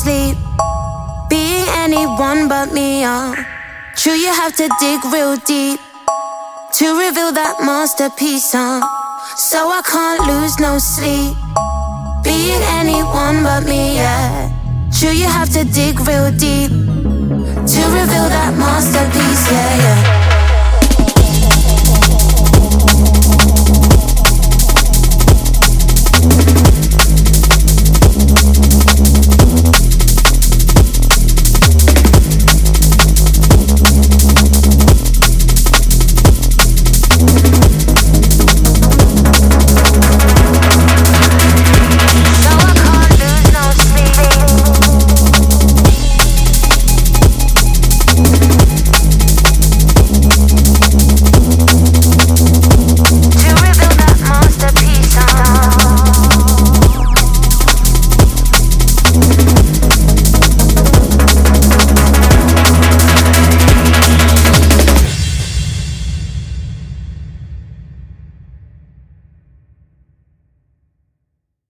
sleep. Being anyone but me, true, you have to dig real deep to reveal that masterpiece, so I can't lose no sleep. Being anyone but me, yeah. True, you have to dig real deep to reveal that masterpiece, yeah, yeah.